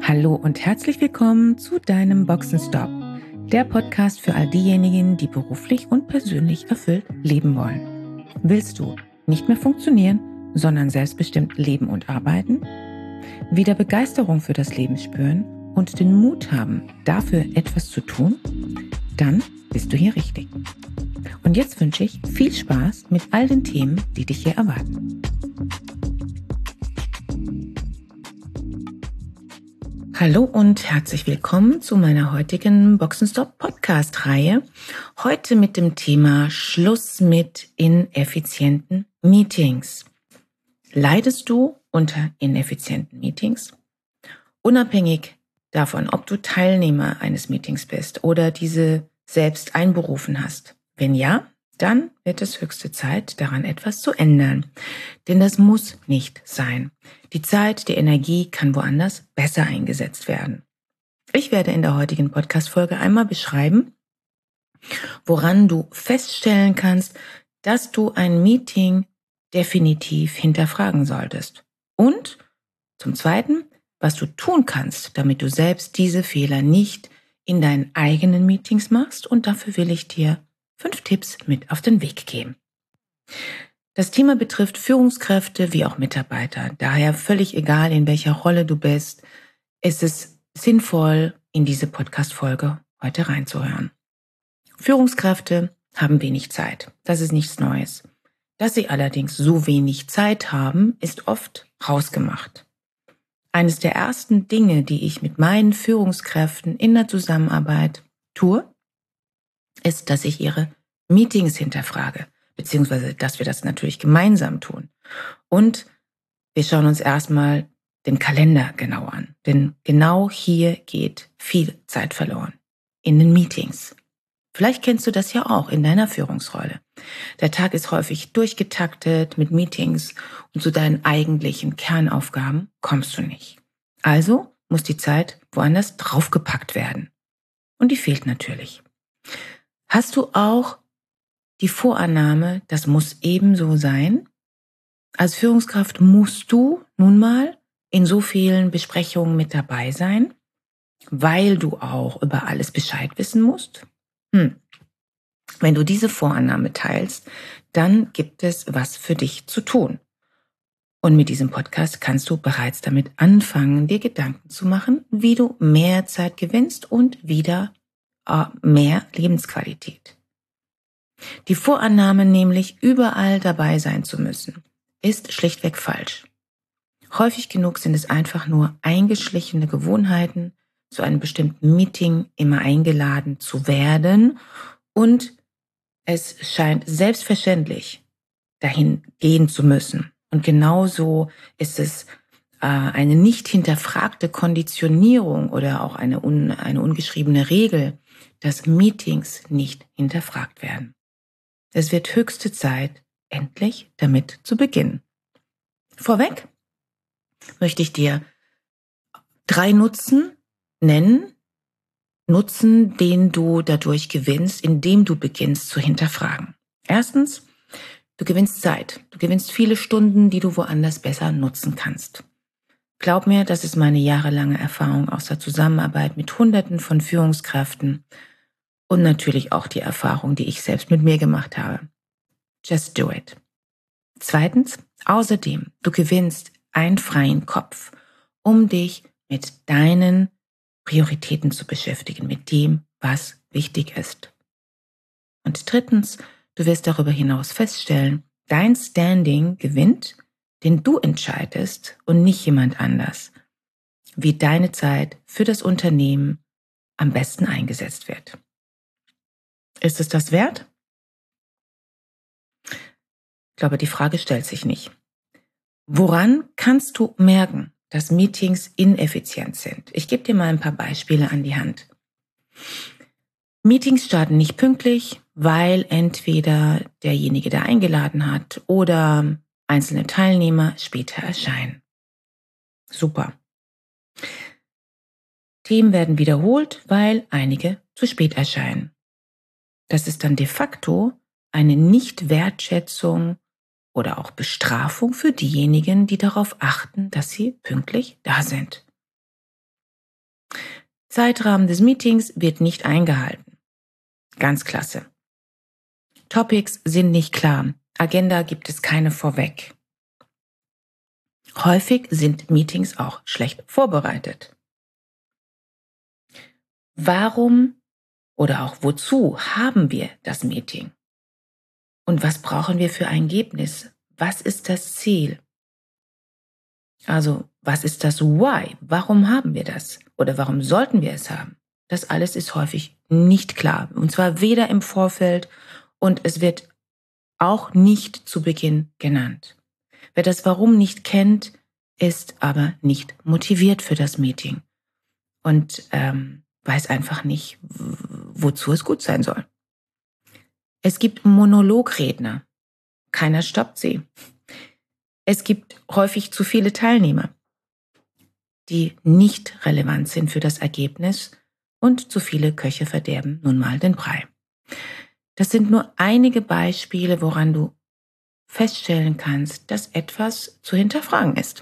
Hallo und herzlich willkommen zu deinem Boxenstopp, der Podcast für all diejenigen, die beruflich und persönlich erfüllt leben wollen. Willst du nicht mehr funktionieren, sondern selbstbestimmt leben und arbeiten? Wieder Begeisterung für das Leben spüren und den Mut haben, dafür etwas zu tun? Dann bist du hier richtig. Und jetzt wünsche ich viel Spaß mit all den Themen, die dich hier erwarten. Hallo und herzlich willkommen zu meiner heutigen Boxenstopp-Podcast-Reihe. Heute mit dem Thema Schluss mit ineffizienten Meetings. Leidest du unter ineffizienten Meetings? Unabhängig davon, ob du Teilnehmer eines Meetings bist oder diese selbst einberufen hast. Wenn ja, dann wird es höchste Zeit, daran etwas zu ändern. Denn das muss nicht sein. Die Zeit, die Energie kann woanders besser eingesetzt werden. Ich werde in der heutigen Podcast-Folge einmal beschreiben, woran du feststellen kannst, dass du ein Meeting definitiv hinterfragen solltest. Und zum Zweiten, was du tun kannst, damit du selbst diese Fehler nicht in deinen eigenen Meetings machst. Und dafür will ich dir 5 Tipps mit auf den Weg geben. Das Thema betrifft Führungskräfte wie auch Mitarbeiter. Daher völlig egal, in welcher Rolle du bist, ist es sinnvoll, in diese Podcast-Folge heute reinzuhören. Führungskräfte haben wenig Zeit. Das ist nichts Neues. Dass sie allerdings so wenig Zeit haben, ist oft hausgemacht. Eines der ersten Dinge, die ich mit meinen Führungskräften in der Zusammenarbeit tue, ist, dass ich ihre Meetings hinterfrage, beziehungsweise, dass wir das natürlich gemeinsam tun. Und wir schauen uns erstmal den Kalender genau an, denn genau hier geht viel Zeit verloren. In den Meetings. Vielleicht kennst du das ja auch in deiner Führungsrolle. Der Tag ist häufig durchgetaktet mit Meetings und zu deinen eigentlichen Kernaufgaben kommst du nicht. Also muss die Zeit woanders draufgepackt werden. Und die fehlt natürlich. Hast du auch die Vorannahme, das muss ebenso sein? Als Führungskraft musst du nun mal in so vielen Besprechungen mit dabei sein, weil du auch über alles Bescheid wissen musst? Wenn du diese Vorannahme teilst, dann gibt es was für dich zu tun. Und mit diesem Podcast kannst du bereits damit anfangen, dir Gedanken zu machen, wie du mehr Zeit gewinnst und wieder mehr Lebensqualität. Die Vorannahme, nämlich überall dabei sein zu müssen, ist schlichtweg falsch. Häufig genug sind es einfach nur eingeschlichene Gewohnheiten, zu einem bestimmten Meeting immer eingeladen zu werden und es scheint selbstverständlich, dahin gehen zu müssen. Und genauso ist es eine nicht hinterfragte Konditionierung oder auch eine ungeschriebene Regel, dass Meetings nicht hinterfragt werden. Es wird höchste Zeit, endlich damit zu beginnen. Vorweg möchte ich dir 3 Nutzen nennen. Nutzen, den du dadurch gewinnst, indem du beginnst zu hinterfragen. Erstens, du gewinnst Zeit. Du gewinnst viele Stunden, die du woanders besser nutzen kannst. Glaub mir, das ist meine jahrelange Erfahrung aus der Zusammenarbeit mit Hunderten von Führungskräften und natürlich auch die Erfahrung, die ich selbst mit mir gemacht habe. Just do it. Zweitens, außerdem, du gewinnst einen freien Kopf, um dich mit deinen Prioritäten zu beschäftigen, mit dem, was wichtig ist. Und drittens, du wirst darüber hinaus feststellen, dein Standing gewinnt, denn du entscheidest und nicht jemand anders, wie deine Zeit für das Unternehmen am besten eingesetzt wird. Ist es das wert? Ich glaube, die Frage stellt sich nicht. Woran kannst du merken, dass Meetings ineffizient sind? Ich gebe dir mal ein paar Beispiele an die Hand. Meetings starten nicht pünktlich, weil entweder derjenige, der eingeladen hat, oder einzelne Teilnehmer später erscheinen. Super. Themen werden wiederholt, weil einige zu spät erscheinen. Das ist dann de facto eine Nichtwertschätzung oder auch Bestrafung für diejenigen, die darauf achten, dass sie pünktlich da sind. Zeitrahmen des Meetings wird nicht eingehalten. Ganz klasse. Topics sind nicht klar. Agenda gibt es keine vorweg. Häufig sind Meetings auch schlecht vorbereitet. Warum oder auch wozu haben wir das Meeting? Und was brauchen wir für ein Ergebnis? Was ist das Ziel? Also, was ist das Why? Warum haben wir das? Oder warum sollten wir es haben? Das alles ist häufig nicht klar. Und zwar weder im Vorfeld und es wird auch nicht zu Beginn genannt. Wer das Warum nicht kennt, ist aber nicht motiviert für das Meeting und weiß einfach nicht, wozu es gut sein soll. Es gibt Monologredner. Keiner stoppt sie. Es gibt häufig zu viele Teilnehmer, die nicht relevant sind für das Ergebnis und zu viele Köche verderben nun mal den Brei. Das sind nur einige Beispiele, woran du feststellen kannst, dass etwas zu hinterfragen ist.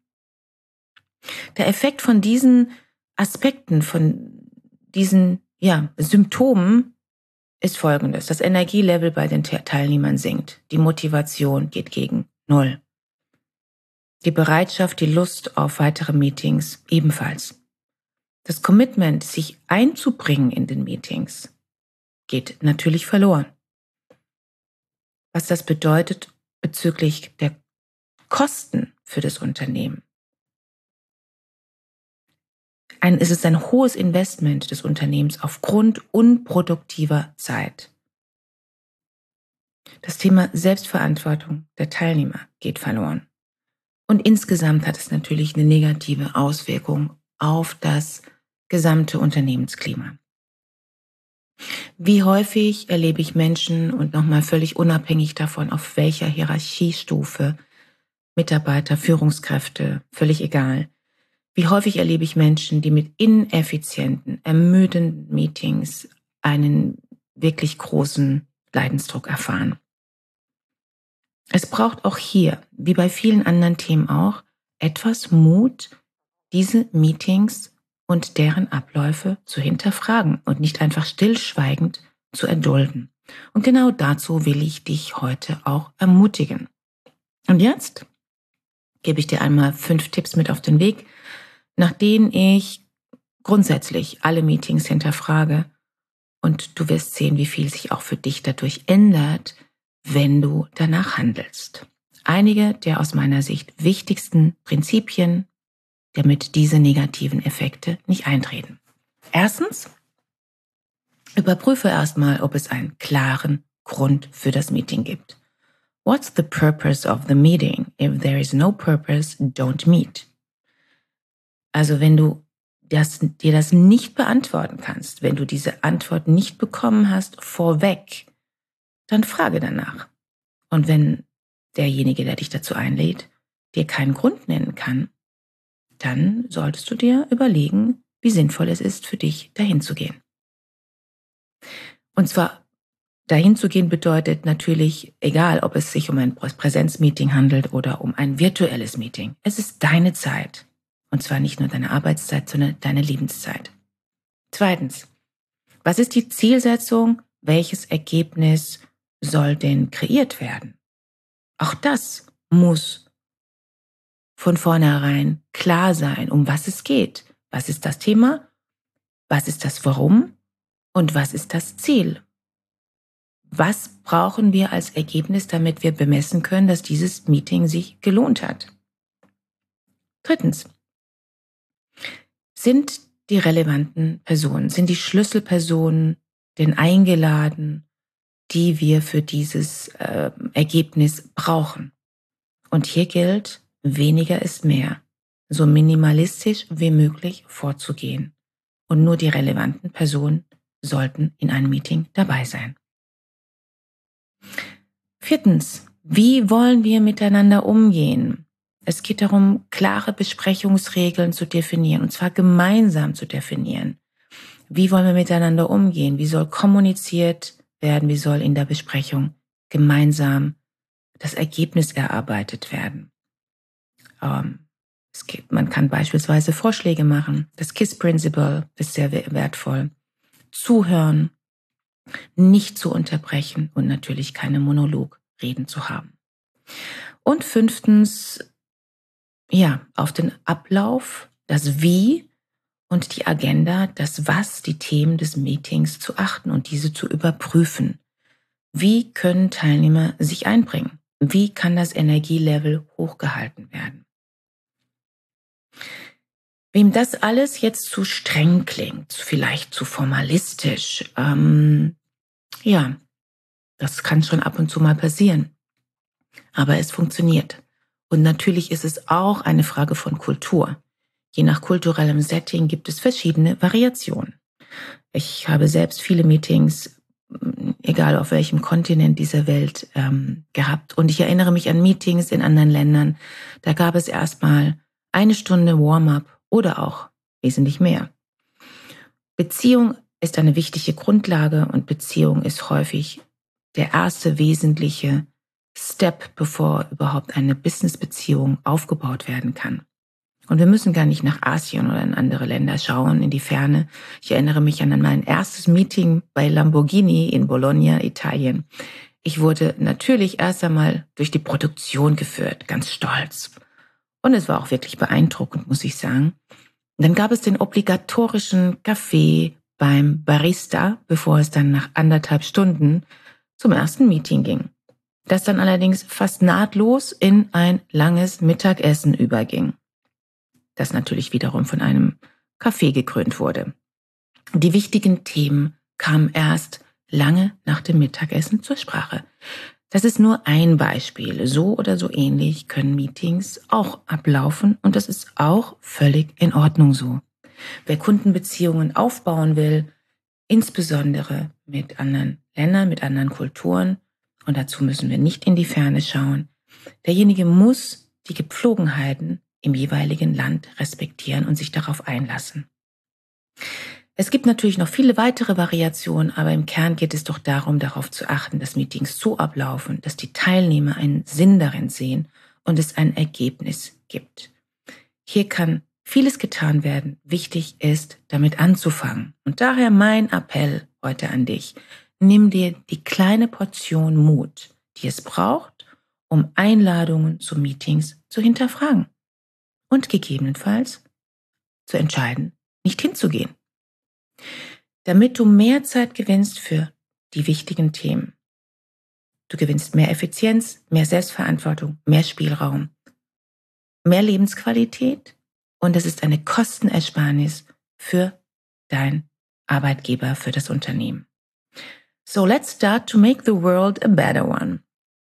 Der Effekt von diesen Aspekten, von diesen Symptomen ist folgendes. Das Energielevel bei den Teilnehmern sinkt. Die Motivation geht gegen Null. Die Bereitschaft, die Lust auf weitere Meetings ebenfalls. Das Commitment, sich einzubringen in den Meetings, geht natürlich verloren. Was das bedeutet bezüglich der Kosten für das Unternehmen. Es ist ein hohes Investment des Unternehmens aufgrund unproduktiver Zeit. Das Thema Selbstverantwortung der Teilnehmer geht verloren. Und insgesamt hat es natürlich eine negative Auswirkung auf das gesamte Unternehmensklima. Wie häufig erlebe ich Menschen und nochmal völlig unabhängig davon, auf welcher Hierarchiestufe, Mitarbeiter, Führungskräfte, völlig egal. Wie häufig erlebe ich Menschen, die mit ineffizienten, ermüdenden Meetings einen wirklich großen Leidensdruck erfahren. Es braucht auch hier, wie bei vielen anderen Themen auch, etwas Mut, diese Meetings und deren Abläufe zu hinterfragen und nicht einfach stillschweigend zu erdulden. Und genau dazu will ich dich heute auch ermutigen. Und jetzt gebe ich dir einmal 5 Tipps mit auf den Weg, nach denen ich grundsätzlich alle Meetings hinterfrage. Und du wirst sehen, wie viel sich auch für dich dadurch ändert, wenn du danach handelst. Einige der aus meiner Sicht wichtigsten Prinzipien, damit diese negativen Effekte nicht eintreten. Erstens, überprüfe erstmal, ob es einen klaren Grund für das Meeting gibt. What's the purpose of the meeting? If there is no purpose, don't meet. Also wenn du dir das nicht beantworten kannst, wenn du diese Antwort nicht bekommen hast vorweg, dann frage danach. Und wenn derjenige, der dich dazu einlädt, dir keinen Grund nennen kann, dann solltest du dir überlegen, wie sinnvoll es ist für dich, dahin zu gehen. Und zwar, dahin zu gehen bedeutet natürlich, egal ob es sich um ein Präsenzmeeting handelt oder um ein virtuelles Meeting, es ist deine Zeit. Und zwar nicht nur deine Arbeitszeit, sondern deine Lebenszeit. Zweitens, was ist die Zielsetzung? Welches Ergebnis soll denn kreiert werden? Auch das muss von vornherein klar sein, um was es geht. Was ist das Thema? Was ist das Warum? Und was ist das Ziel? Was brauchen wir als Ergebnis, damit wir bemessen können, dass dieses Meeting sich gelohnt hat? Drittens, sind die relevanten Personen, sind die Schlüsselpersonen denn eingeladen, die wir für dieses Ergebnis brauchen? Und hier gilt, weniger ist mehr, so minimalistisch wie möglich vorzugehen. Und nur die relevanten Personen sollten in einem Meeting dabei sein. Viertens, wie wollen wir miteinander umgehen? Es geht darum, klare Besprechungsregeln zu definieren, und zwar gemeinsam zu definieren. Wie wollen wir miteinander umgehen? Wie soll kommuniziert werden? Wie soll in der Besprechung gemeinsam das Ergebnis erarbeitet werden? Man kann beispielsweise Vorschläge machen. Das KISS-Principle ist sehr wertvoll. Zuhören, nicht zu unterbrechen und natürlich keine Monologreden zu haben. Und 5. Auf den Ablauf, das Wie und die Agenda, das Was, die Themen des Meetings zu achten und diese zu überprüfen. Wie können Teilnehmer sich einbringen? Wie kann das Energielevel hochgehalten werden? Wem das alles jetzt zu streng klingt, vielleicht zu formalistisch, das kann schon ab und zu mal passieren. Aber es funktioniert. Und natürlich ist es auch eine Frage von Kultur. Je nach kulturellem Setting gibt es verschiedene Variationen. Ich habe selbst viele Meetings, egal auf welchem Kontinent dieser Welt, gehabt. Und ich erinnere mich an Meetings in anderen Ländern. Da gab es erstmal 1 Stunde Warm-up oder auch wesentlich mehr. Beziehung ist eine wichtige Grundlage und Beziehung ist häufig der erste wesentliche Step, bevor überhaupt eine Business-Beziehung aufgebaut werden kann. Und wir müssen gar nicht nach Asien oder in andere Länder schauen, in die Ferne. Ich erinnere mich an mein erstes Meeting bei Lamborghini in Bologna, Italien. Ich wurde natürlich erst einmal durch die Produktion geführt, ganz stolz. Und es war auch wirklich beeindruckend, muss ich sagen. Und dann gab es den obligatorischen Kaffee beim Barista, bevor es dann nach 1,5 Stunden zum ersten Meeting ging. Das dann allerdings fast nahtlos in ein langes Mittagessen überging, das natürlich wiederum von einem Kaffee gekrönt wurde. Die wichtigen Themen kamen erst lange nach dem Mittagessen zur Sprache. Das ist nur ein Beispiel. So oder so ähnlich können Meetings auch ablaufen und das ist auch völlig in Ordnung so. Wer Kundenbeziehungen aufbauen will, insbesondere mit anderen Ländern, mit anderen Kulturen, und dazu müssen wir nicht in die Ferne schauen, derjenige muss die Gepflogenheiten im jeweiligen Land respektieren und sich darauf einlassen. Es gibt natürlich noch viele weitere Variationen, aber im Kern geht es doch darum, darauf zu achten, dass Meetings so ablaufen, dass die Teilnehmer einen Sinn darin sehen und es ein Ergebnis gibt. Hier kann vieles getan werden. Wichtig ist, damit anzufangen. Und daher mein Appell heute an dich. Nimm dir die kleine Portion Mut, die es braucht, um Einladungen zu Meetings zu hinterfragen und gegebenenfalls zu entscheiden, nicht hinzugehen. Damit du mehr Zeit gewinnst für die wichtigen Themen. Du gewinnst mehr Effizienz, mehr Selbstverantwortung, mehr Spielraum, mehr Lebensqualität und es ist eine Kostenersparnis für dein Arbeitgeber, für das Unternehmen. So let's start to make the world a better one.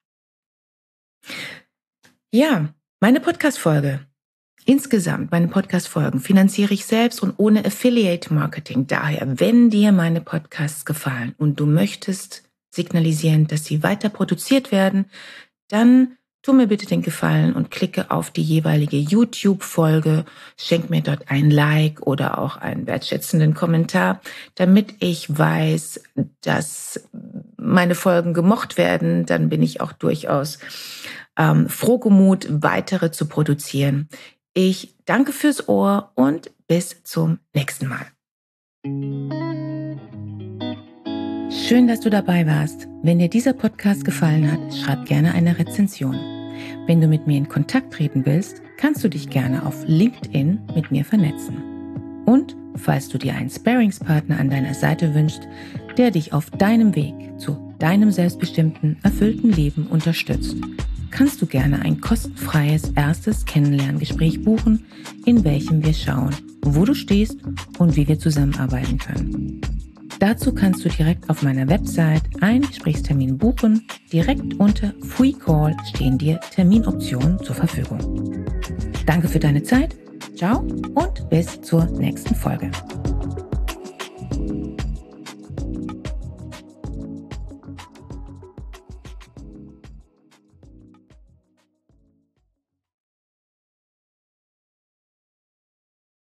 Ja, meine Podcast-Folge. Insgesamt, meine Podcast-Folgen finanziere ich selbst und ohne Affiliate-Marketing. Daher, wenn dir meine Podcasts gefallen und du möchtest signalisieren, dass sie weiter produziert werden, dann tu mir bitte den Gefallen und klicke auf die jeweilige YouTube-Folge, schenk mir dort ein Like oder auch einen wertschätzenden Kommentar, damit ich weiß, dass meine Folgen gemocht werden. Dann bin ich auch durchaus frohgemut, weitere zu produzieren. Ich danke fürs Ohr und bis zum nächsten Mal. Schön, dass du dabei warst. Wenn dir dieser Podcast gefallen hat, schreib gerne eine Rezension. Wenn du mit mir in Kontakt treten willst, kannst du dich gerne auf LinkedIn mit mir vernetzen. Und falls du dir einen Sparringspartner an deiner Seite wünschst, der dich auf deinem Weg zu deinem selbstbestimmten, erfüllten Leben unterstützt, kannst du gerne ein kostenfreies erstes Kennenlerngespräch buchen, in welchem wir schauen, wo du stehst und wie wir zusammenarbeiten können. Dazu kannst du direkt auf meiner Website einen Gesprächstermin buchen. Direkt unter Free Call stehen dir Terminoptionen zur Verfügung. Danke für deine Zeit. Ciao und bis zur nächsten Folge.